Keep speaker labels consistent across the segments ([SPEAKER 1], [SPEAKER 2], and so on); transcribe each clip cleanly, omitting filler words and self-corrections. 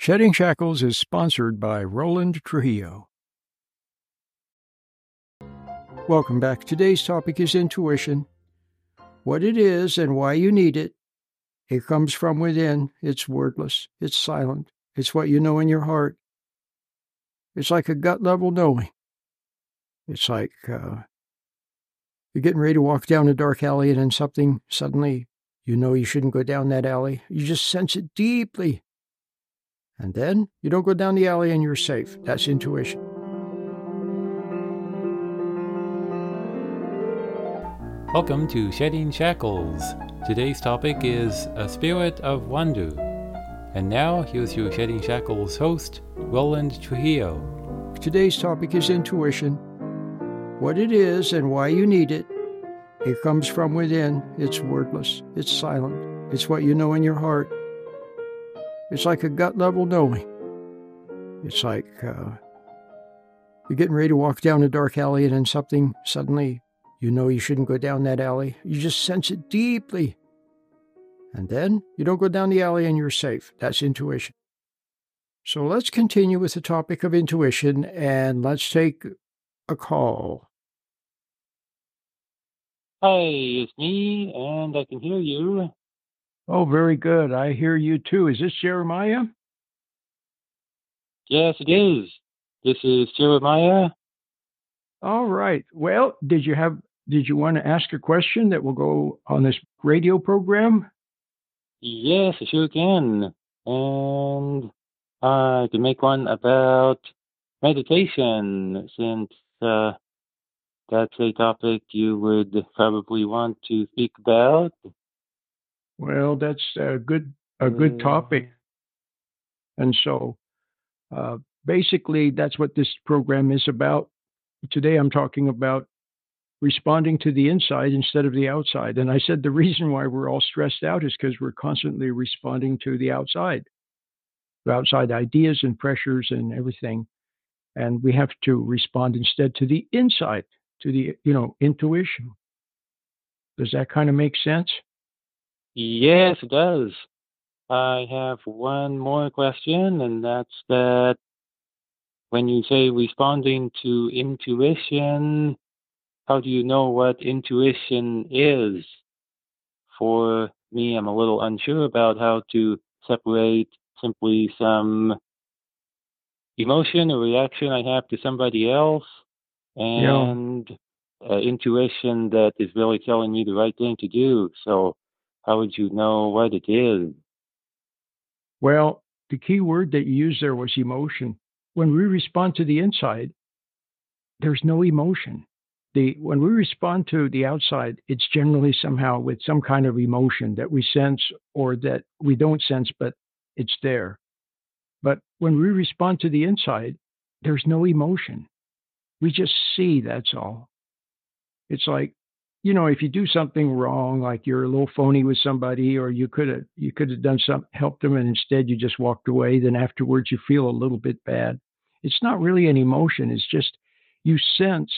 [SPEAKER 1] Shedding Shackles is sponsored by Roland Trujillo. Welcome back. Today's topic is intuition. What it is and why you need it. It comes from within. It's wordless. It's silent. It's what you know in your heart. It's like a gut-level knowing. It's like you're getting ready to walk down a dark alley and then something suddenly, you know you shouldn't go down that alley. You just sense it deeply. And then you don't go down the alley and you're safe. That's intuition.
[SPEAKER 2] Welcome to Shedding Shackles. Today's topic is a spirit of Wandu. And now, here's your Shedding Shackles host, Roland Trujillo.
[SPEAKER 1] Today's topic is intuition. What it is and why you need it. It comes from within. It's wordless. It's silent. It's what you know in your heart. It's like a gut-level knowing. It's like you're getting ready to walk down a dark alley and then something suddenly, you know you shouldn't go down that alley. You just sense it deeply. And then you don't go down the alley and you're safe. That's intuition. So let's continue with the topic of intuition and let's take a call.
[SPEAKER 3] Hi, it's me, and I can hear you.
[SPEAKER 1] Oh, very good. I hear you too. Is this Jeremiah?
[SPEAKER 3] Yes, it is. This is Jeremiah.
[SPEAKER 1] All right. Well, did you want to ask a question that will go on this radio program?
[SPEAKER 3] Yes, I sure can. And I can make one about meditation, since that's a topic you would probably want to speak about.
[SPEAKER 1] Well, that's a good topic. And so basically that's what this program is about. Today I'm talking about responding to the inside instead of the outside. And I said the reason why we're all stressed out is because we're constantly responding to the outside ideas and pressures and everything. And we have to respond instead to the inside, to the, intuition. Does that kind of make sense?
[SPEAKER 3] Yes, it does. I have one more question, and that's that when you say responding to intuition, how do you know what intuition is? For me, I'm a little unsure about how to separate simply some emotion or reaction I have to somebody else and intuition that is really telling me the right thing to do. So how would you know what it is?
[SPEAKER 1] Well, the key word that you used there was emotion. When we respond to the inside, there's no emotion. When we respond to the outside, it's generally somehow with some kind of emotion that we sense or that we don't sense, but it's there. But when we respond to the inside, there's no emotion. We just see, that's all. It's like, if you do something wrong, like you're a little phony with somebody, or you could have done something, helped them, and instead you just walked away, then afterwards you feel a little bit bad. It's not really an emotion. It's just you sense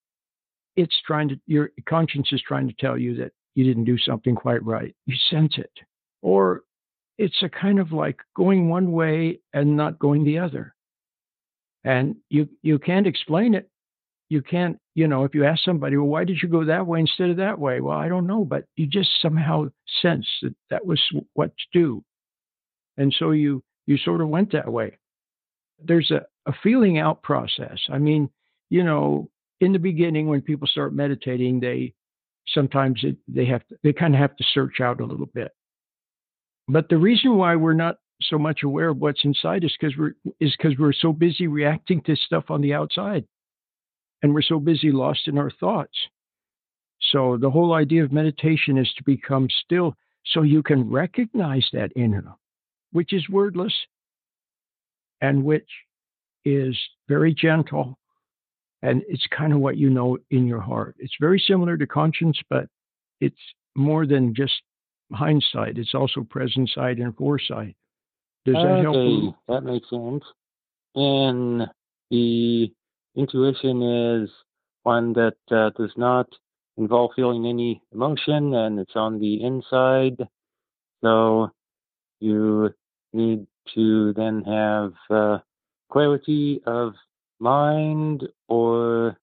[SPEAKER 1] your conscience is trying to tell you that you didn't do something quite right. You sense it. Or it's a kind of like going one way and not going the other. And you can't explain it. You can't, if you ask somebody, well, why did you go that way instead of that way? Well, I don't know, but you just somehow sense that was what to do. And so you sort of went that way. There's a feeling out process. I mean, in the beginning, when people start meditating, they kind of have to search out a little bit. But the reason why we're not so much aware of what's inside is because we're so busy reacting to stuff on the outside. And we're so busy lost in our thoughts. So the whole idea of meditation is to become still so you can recognize that inner, which is wordless and which is very gentle. And it's kind of what you know in your heart. It's very similar to conscience, but it's more than just hindsight. It's also present sight and foresight. Does that help?
[SPEAKER 3] Okay, that makes sense. And the intuition is one that does not involve feeling any emotion, and it's on the inside. So you need to then have clarity of mind or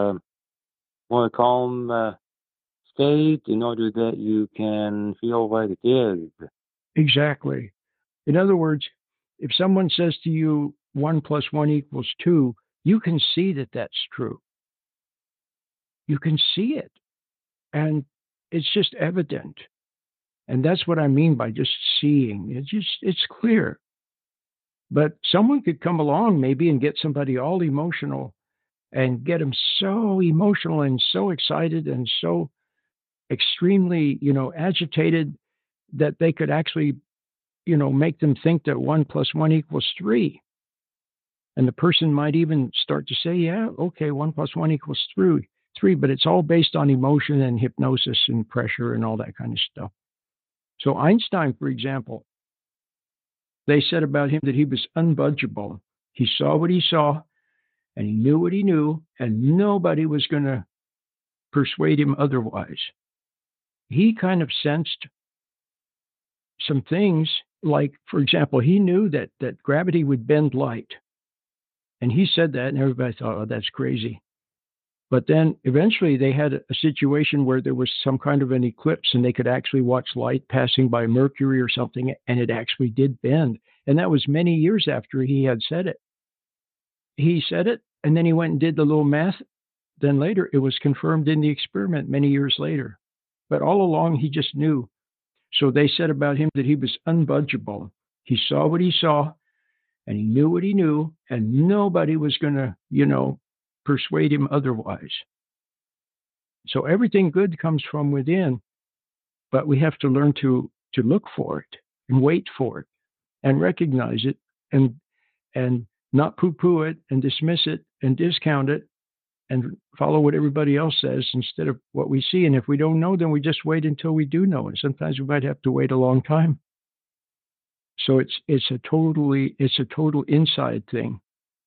[SPEAKER 3] more calm state in order that you can feel what it is.
[SPEAKER 1] Exactly. In other words, if someone says to you 1 + 1 = 2, you can see that that's true. You can see it. And it's just evident. And that's what I mean by just seeing. It's clear. But someone could come along maybe and get somebody all emotional and get them so emotional and so excited and so extremely, agitated that they could actually, make them think that 1 + 1 = 3. And the person might even start to say, yeah, okay, 1 + 1 = 3, but it's all based on emotion and hypnosis and pressure and all that kind of stuff. So Einstein, for example, they said about him that he was unbudgeable. He saw what he saw, and he knew what he knew, and nobody was going to persuade him otherwise. He kind of sensed some things, like, for example, he knew that gravity would bend light. And he said that, and everybody thought, oh, that's crazy. But then eventually they had a situation where there was some kind of an eclipse and they could actually watch light passing by Mercury or something, and it actually did bend. And that was many years after he had said it. He said it, and then he went and did the little math. Then later it was confirmed in the experiment many years later. But all along he just knew. So they said about him that he was unbudgeable. He saw what he saw, and he knew what he knew, and nobody was going to, persuade him otherwise. So everything good comes from within, but we have to learn to look for it and wait for it and recognize it and not poo-poo it and dismiss it and discount it and follow what everybody else says instead of what we see. And if we don't know, then we just wait until we do know. And sometimes we might have to wait a long time. So it's a total inside thing.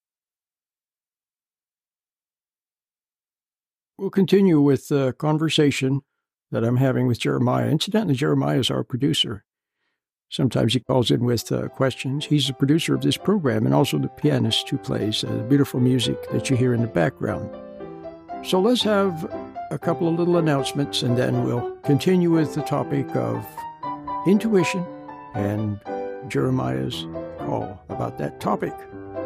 [SPEAKER 1] We'll continue with the conversation that I'm having with Jeremiah. Incidentally, Jeremiah is our producer. Sometimes he calls in with questions. He's the producer of this program and also the pianist who plays the beautiful music that you hear in the background. So let's have a couple of little announcements, and then we'll continue with the topic of intuition and Jeremiah's call about that topic.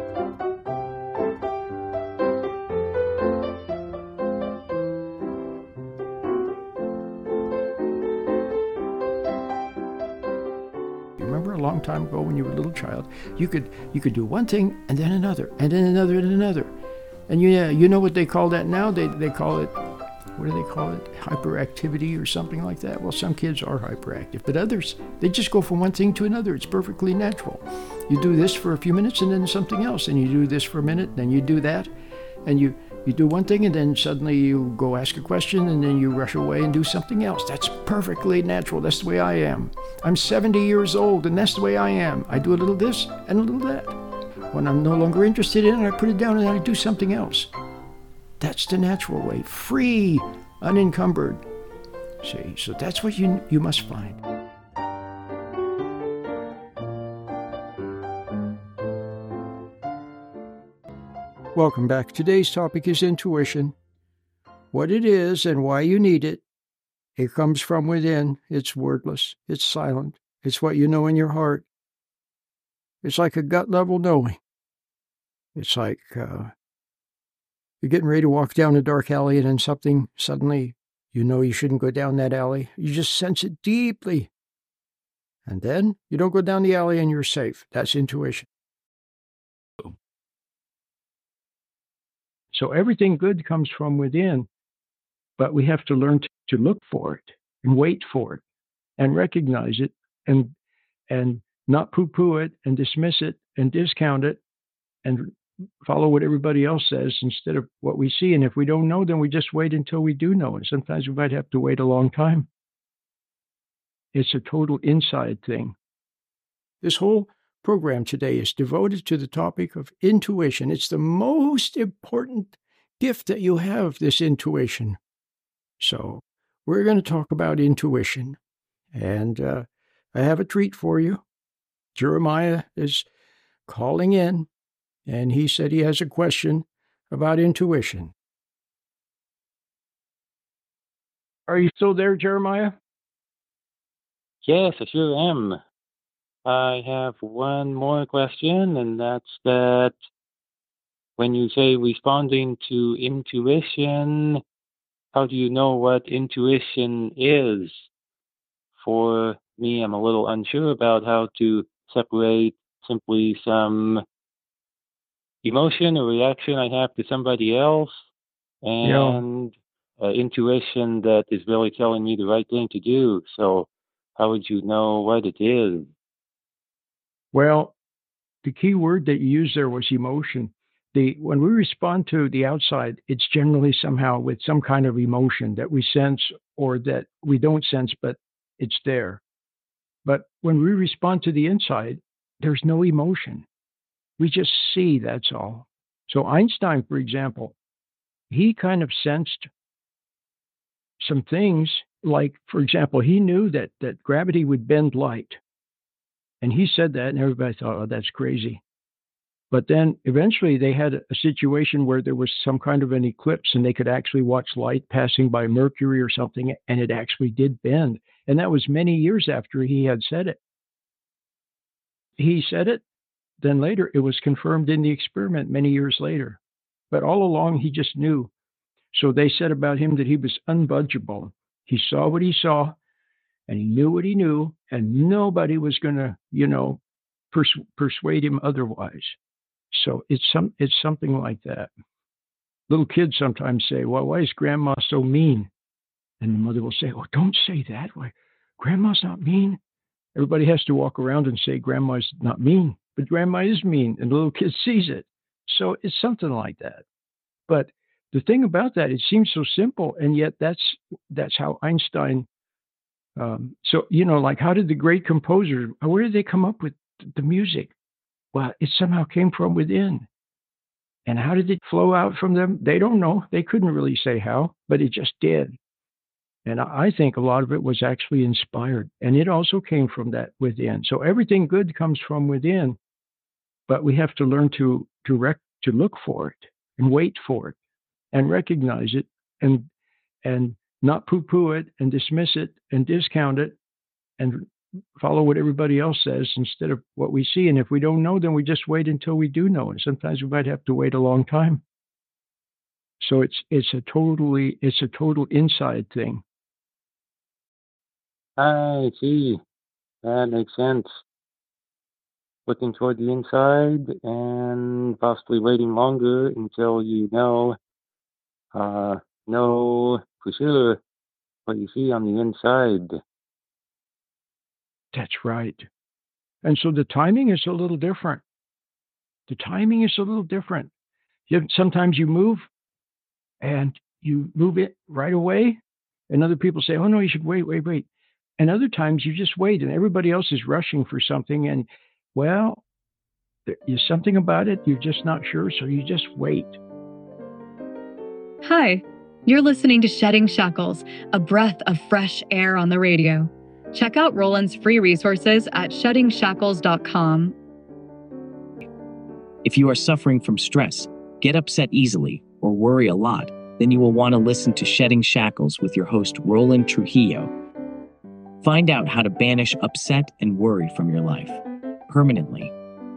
[SPEAKER 1] A long time ago when you were a little child, you could do one thing and then another and then another and another. And you know what they call that now? They call it, what do they call it? Hyperactivity or something like that. Well, some kids are hyperactive, but others, they just go from one thing to another. It's perfectly natural. You do this for a few minutes and then something else, and you do this for a minute, then you do that, and you do one thing and then suddenly you go ask a question and then you rush away and do something else. That's perfectly natural. That's the way I am. I'm 70 years old and that's the way I am. I do a little this and a little that. When I'm no longer interested in it, I put it down and I do something else. That's the natural way. Free, unencumbered. See, so that's what you must find. Welcome back. Today's topic is intuition. What it is and why you need it. It comes from within. It's wordless. It's silent. It's what you know in your heart. It's like a gut level knowing. It's like you're getting ready to walk down a dark alley and then something suddenly, you shouldn't go down that alley. You just sense it deeply. And then you don't go down the alley and you're safe. That's intuition. So everything good comes from within, but we have to learn to look for it and wait for it and recognize it and not poo-poo it and dismiss it and discount it and follow what everybody else says instead of what we see. And if we don't know, then we just wait until we do know. And sometimes we might have to wait a long time. It's a total inside thing. This whole program today is devoted to the topic of intuition. It's the most important gift that you have, this intuition. So we're going to talk about intuition. And I have a treat for you. Jeremiah is calling in, and he said he has a question about intuition. Are you still there, Jeremiah?
[SPEAKER 3] Yes, I sure am. I have one more question, and that's that when you say responding to intuition, how do you know what intuition is? For me, I'm a little unsure about how to separate simply some emotion or reaction I have to somebody else
[SPEAKER 1] Yeah.
[SPEAKER 3] and intuition that is really telling me the right thing to do. So, how would you know what it is?
[SPEAKER 1] Well, the key word that you used there was emotion. When we respond to the outside, it's generally somehow with some kind of emotion that we sense or that we don't sense, but it's there. But when we respond to the inside, there's no emotion. We just see, that's all. So Einstein, for example, he kind of sensed some things like, for example, he knew that gravity would bend light. And he said that, and everybody thought, oh, that's crazy. But then eventually they had a situation where there was some kind of an eclipse and they could actually watch light passing by Mercury or something, and it actually did bend. And that was many years after he had said it. He said it, then later it was confirmed in the experiment many years later. But all along he just knew. So they said about him that he was unbudgeable. He saw what he saw, and he knew what he knew, and nobody was going to, persuade him otherwise. So it's something like that. Little kids sometimes say, well, why is grandma so mean? And the mother will say, oh, don't say that. Why, grandma's not mean. Everybody has to walk around and say grandma's not mean, but grandma is mean, and the little kid sees it. So it's something like that. But the thing about that, it seems so simple, and yet that's how Einstein. Like how did the great composer? Where did they come up with the music? Well, it somehow came from within. And how did it flow out from them? They don't know. They couldn't really say how, but it just did. And I think a lot of it was actually inspired. And it also came from that within. So everything good comes from within, but we have to learn to look for it and wait for it and recognize it and not poo-poo it and dismiss it and discount it and follow what everybody else says instead of what we see. And if we don't know, then we just wait until we do know. And sometimes we might have to wait a long time. So it's a total inside thing.
[SPEAKER 3] I see. That makes sense. Looking toward the inside and possibly waiting longer until you know for sure what you see on the inside.
[SPEAKER 1] That's right. And so the timing is a little different. Sometimes you move and you move it right away. And other people say, oh, no, you should wait. And other times you just wait and everybody else is rushing for something. And, well, there is something about it. You're just not sure. So you just wait.
[SPEAKER 4] Hi, you're listening to Shedding Shackles, a breath of fresh air on the radio. Check out Roland's free resources at sheddingshackles.com.
[SPEAKER 5] If you are suffering from stress, get upset easily, or worry a lot, then you will want to listen to Shedding Shackles with your host, Roland Trujillo. Find out how to banish upset and worry from your life permanently.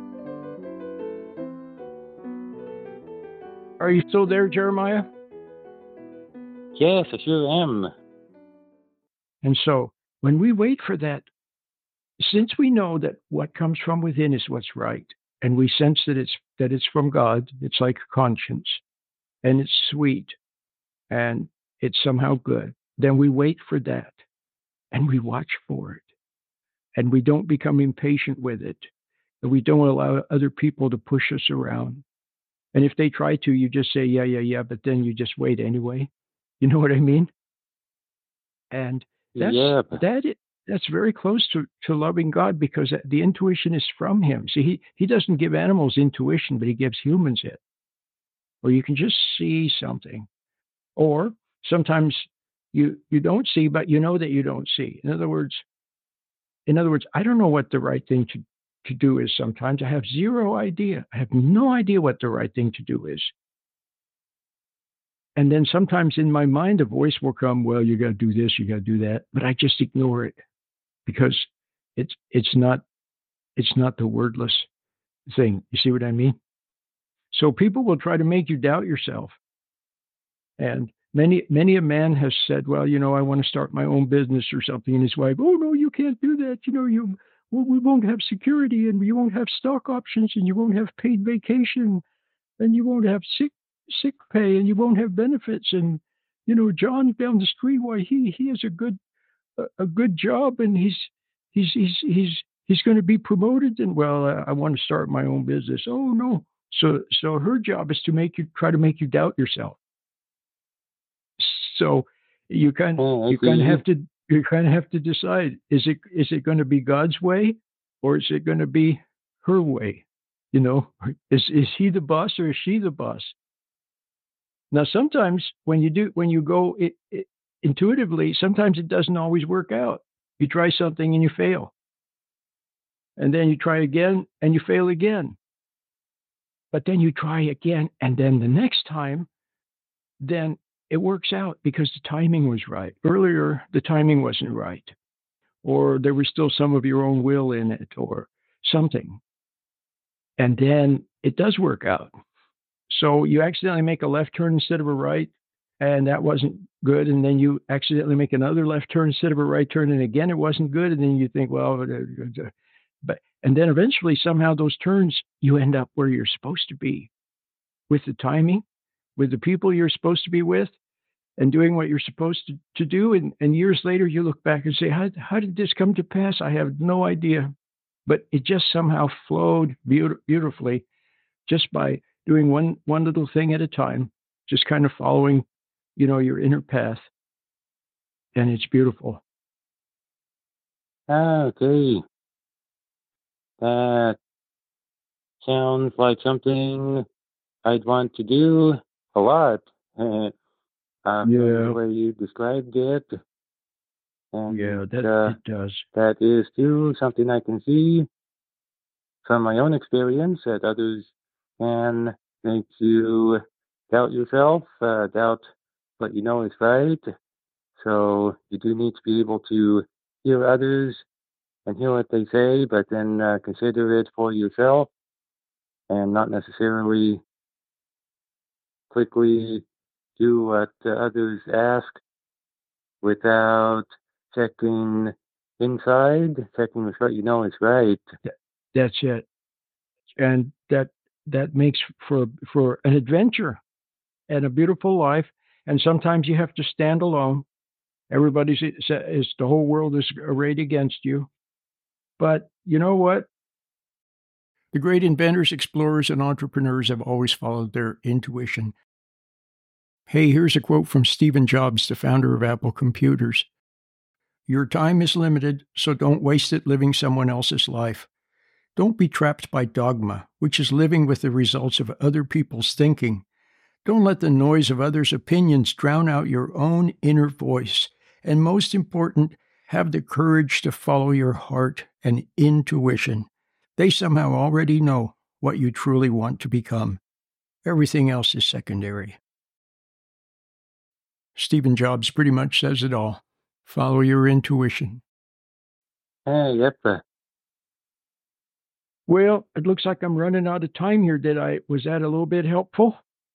[SPEAKER 1] Are you still there, Jeremiah?
[SPEAKER 3] Yes, I sure am.
[SPEAKER 1] And so when we wait for that, since we know that what comes from within is what's right, and we sense that it's from God, it's like a conscience, and it's sweet, and it's somehow good, then we wait for that, and we watch for it, and we don't become impatient with it, and we don't allow other people to push us around. And if they try to, you just say, yeah, but then you just wait anyway. You know what I mean? And that's very close to loving God, because the intuition is from him. See, he doesn't give animals intuition, but he gives humans it. Or you can just see something. Or sometimes you don't see, but you know that you don't see. In other words, I don't know what the right thing to do is sometimes. I have zero idea. I have no idea what the right thing to do is. And then sometimes in my mind, a voice will come, well, you got to do this, you got to do that. But I just ignore it because it's not the wordless thing. You see what I mean? So people will try to make you doubt yourself. And many a man has said, well, I want to start my own business or something. And his wife, oh, no, you can't do that. We won't have security, and you won't have stock options, and you won't have paid vacation, and you won't have sick pay, and you won't have benefits. And, John down the street, why he has a good job, and he's going to be promoted. And well, I want to start my own business. Oh, no. So her job is to try to make you doubt yourself. So you kind of have to decide, is it going to be God's way, or is it going to be her way? Is he the boss, or is she the boss? Now, sometimes when you go intuitively, sometimes it doesn't always work out. You try something and you fail, and then you try again and you fail again. But then you try again, and then the next time, then it works out because the timing was right. Earlier, the timing wasn't right, or there was still some of your own will in it, or something. And then it does work out. So you accidentally make a left turn instead of a right, and that wasn't good. And then you accidentally make another left turn instead of a right turn, and again, it wasn't good. And then you think, well, and then eventually, somehow, those turns, you end up where you're supposed to be, with the timing, with the people you're supposed to be with, and doing what you're supposed to do. And years later, you look back and say, how did this come to pass? I have no idea. But it just somehow flowed beautifully, just by doing one little thing at a time, just kind of following, your inner path. And it's beautiful.
[SPEAKER 3] Okay. That sounds like something I'd want to do a lot. The way you described it. And
[SPEAKER 1] it does.
[SPEAKER 3] That is too something I can see from my own experience, that others can make you doubt yourself, doubt what you know is right. So you do need to be able to hear others and hear what they say, but then consider it for yourself, and not necessarily quickly do what others ask without checking inside, checking with what you know is right.
[SPEAKER 1] That's it. And that makes for an adventure and a beautiful life. And sometimes you have to stand alone. The whole world is arrayed against you. But you know what? The great inventors, explorers, and entrepreneurs have always followed their intuition. Hey, here's a quote from Stephen Jobs, the founder of Apple Computers. Your time is limited, so don't waste it living someone else's life. Don't be trapped by dogma, which is living with the results of other people's thinking. Don't let the noise of others' opinions drown out your own inner voice. And most important, have the courage to follow your heart and intuition. They somehow already know what you truly want to become. Everything else is secondary. Stephen Jobs pretty much says it all. Follow your intuition.
[SPEAKER 3] Yep.
[SPEAKER 1] Well, it looks like I'm running out of time here. Was that a little bit helpful?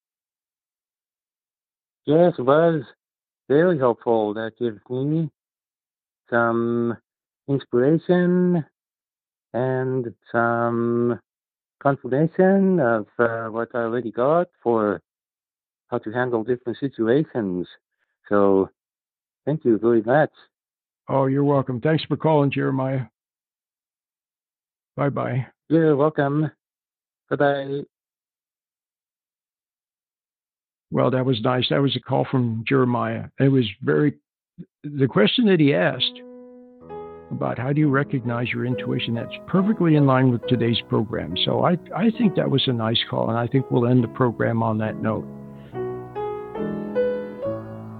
[SPEAKER 3] Yes, it was very helpful. That gives me some inspiration and some confirmation of what I already got for how to handle different situations. So thank you very much.
[SPEAKER 1] Oh, you're welcome. Thanks for calling, Jeremiah. Bye-bye.
[SPEAKER 3] You're welcome. Bye-bye.
[SPEAKER 1] Well, that was nice. That was a call from Jeremiah. It was the question that he asked about how do you recognize your intuition, that's perfectly in line with today's program. So I think that was a nice call, and I think we'll end the program on that note.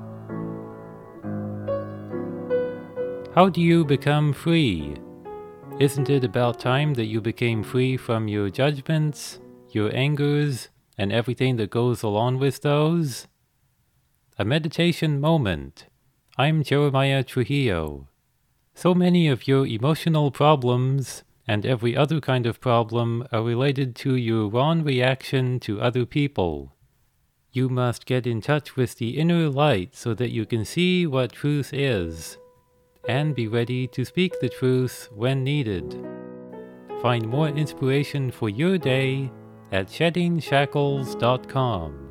[SPEAKER 2] How do you become free? Isn't it about time that you became free from your judgments, your angers, and everything that goes along with those? A meditation moment. I'm Jeremiah Trujillo. So many of your emotional problems and every other kind of problem are related to your wrong reaction to other people. You must get in touch with the inner light so that you can see what truth is, and be ready to speak the truth when needed. Find more inspiration for your day at SheddingShackles.com.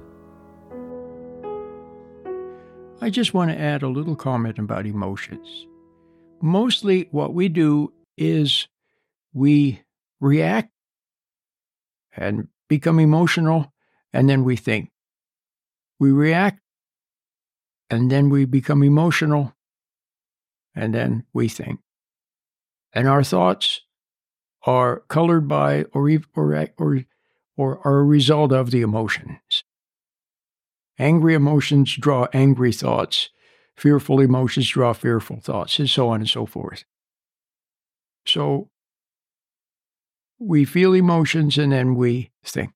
[SPEAKER 1] I just want to add a little comment about emotions. Mostly what we do is we react and become emotional, and then we think. We react, and then we become emotional, and then we think. And our thoughts are colored by or are a result of the emotions. Angry emotions draw angry thoughts. Fearful emotions draw fearful thoughts, and so on and so forth. So we feel emotions and then we think.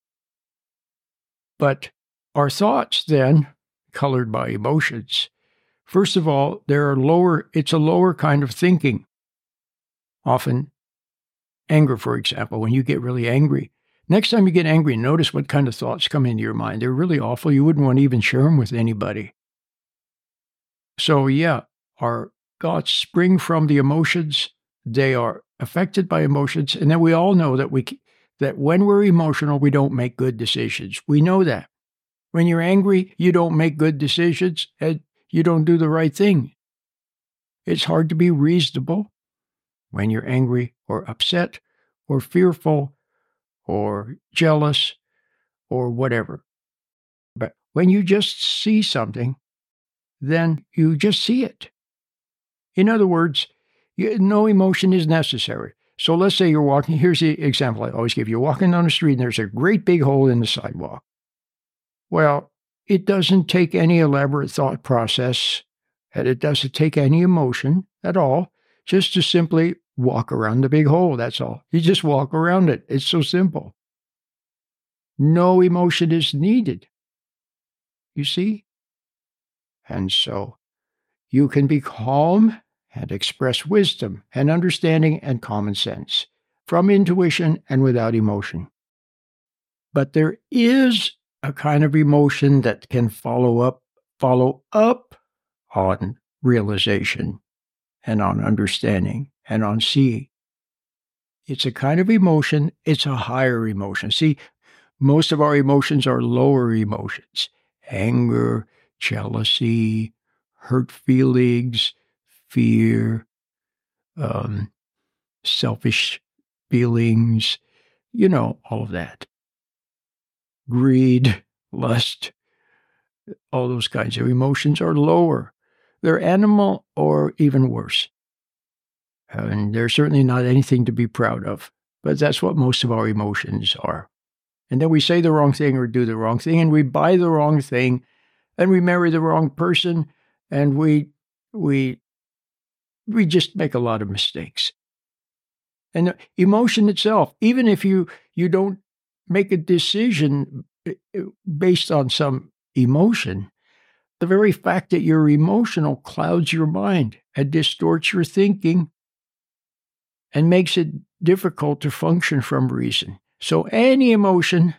[SPEAKER 1] But our thoughts then, colored by emotions, first of all, it's a lower kind of thinking. Often, anger, for example, when you get really angry. Next time you get angry, notice what kind of thoughts come into your mind. They're really awful. You wouldn't want to even share them with anybody. So yeah, our thoughts spring from the emotions. They are affected by emotions. And then we all know that when we're emotional, we don't make good decisions. We know that. When you're angry, you don't make good decisions and you don't do the right thing. It's hard to be reasonable when you're angry or upset or fearful or jealous or whatever. But when you just see something, then you just see it. In other words, no emotion is necessary. So let's say you're walking. Here's the example I always give. You're walking down the street and there's a great big hole in the sidewalk. Well, it doesn't take any elaborate thought process, and it doesn't take any emotion at all, just to simply walk around the big hole, that's all. You just walk around it. It's so simple. No emotion is needed. You see? And so you can be calm and express wisdom and understanding and common sense from intuition and without emotion. But there is a kind of emotion that can follow up on realization and on understanding and on seeing. It's a kind of emotion, it's a higher emotion. See, most of our emotions are lower emotions. Anger, jealousy, hurt feelings, fear, selfish feelings, all of that. Greed, lust, all those kinds of emotions are lower. They're animal or even worse. And they're certainly not anything to be proud of. But that's what most of our emotions are. And then we say the wrong thing or do the wrong thing, and we buy the wrong thing, and we marry the wrong person, and we just make a lot of mistakes. And the emotion itself, even if you don't make a decision based on some emotion, the very fact that you're emotional clouds your mind and distorts your thinking and makes it difficult to function from reason. So any emotion,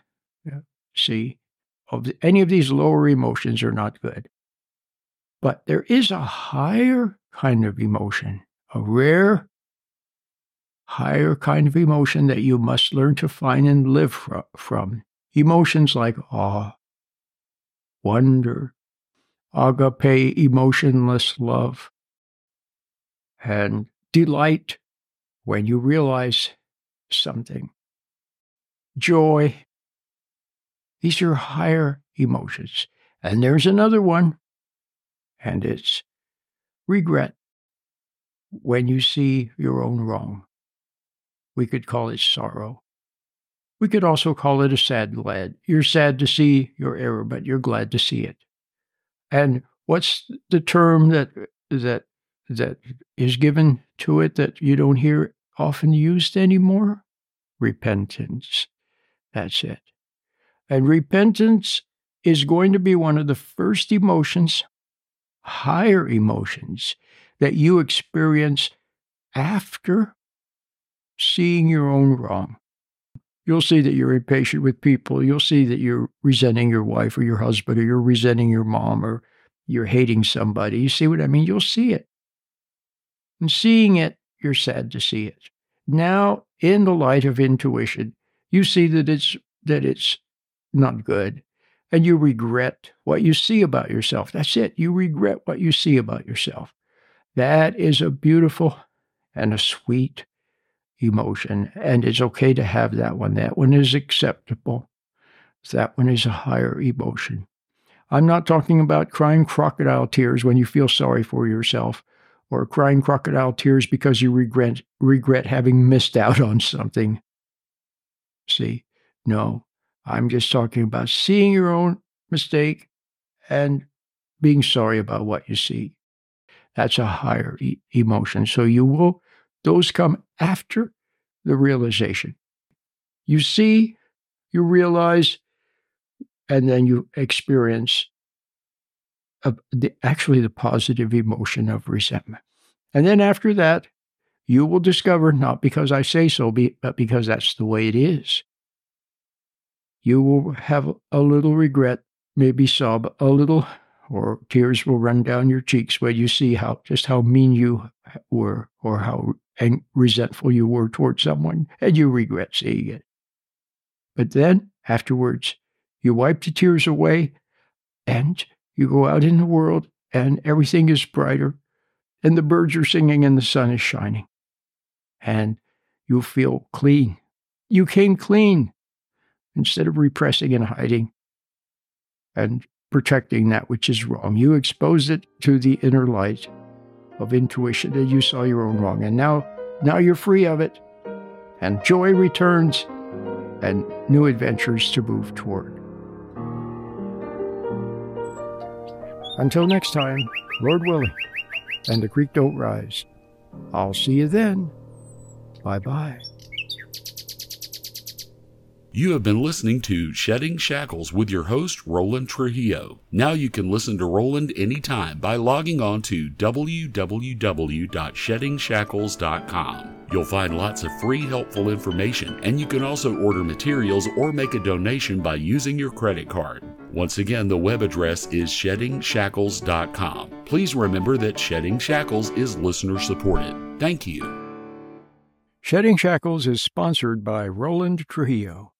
[SPEAKER 1] any of these lower emotions are not good. But there is a higher kind of emotion, a rare, higher kind of emotion that you must learn to find and live from. Emotions like awe, wonder, agape, emotionless love, and delight when you realize something. Joy. These are higher emotions. And there's another one, and it's regret when you see your own wrong. We could call it sorrow. We could also call it a sad glad. You're sad to see your error, but you're glad to see it. And what's the term that is given to it that you don't hear often used anymore? Repentance. That's it. And repentance is going to be one of the first emotions, higher emotions, that you experience after seeing your own wrong. You'll see that you're impatient with people. You'll see that you're resenting your wife or your husband, or you're resenting your mom, or you're hating somebody. You see what I mean? You'll see it. And seeing it, you're sad to see it. Now, in the light of intuition, you see that it's not good, and you regret what you see about yourself. That's it. You regret what you see about yourself. That is a beautiful and a sweet emotion, and it's okay to have that one. That one is acceptable. That one is a higher emotion. I'm not talking about crying crocodile tears when you feel sorry for yourself, or crying crocodile tears because you regret having missed out on something. See, no, I'm just talking about seeing your own mistake and being sorry about what you see. That's a higher emotion. So those come after the realization. You see, you realize, and then you experience actually the positive emotion of resentment. And then after that, you will discover, not because I say so, but because that's the way it is. You will have a little regret, maybe sob a little, or tears will run down your cheeks when you see just how mean you were, or how resentful you were towards someone, and you regret seeing it. But then, afterwards, you wipe the tears away, and you go out in the world, and everything is brighter, and the birds are singing, and the sun is shining. And you feel clean. You came clean, instead of repressing and hiding and protecting that which is wrong. You exposed it to the inner light of intuition, that you saw your own wrong. And now you're free of it, and joy returns, and new adventures to move toward. Until next time, Lord willing, and the creek don't rise. I'll see you then. Bye-bye.
[SPEAKER 6] You have been listening to Shedding Shackles with your host, Roland Trujillo. Now you can listen to Roland anytime by logging on to www.sheddingshackles.com. You'll find lots of free, helpful information, and you can also order materials or make a donation by using your credit card. Once again, the web address is sheddingshackles.com. Please remember that Shedding Shackles is listener-supported. Thank you.
[SPEAKER 1] Shedding Shackles is sponsored by Roland Trujillo.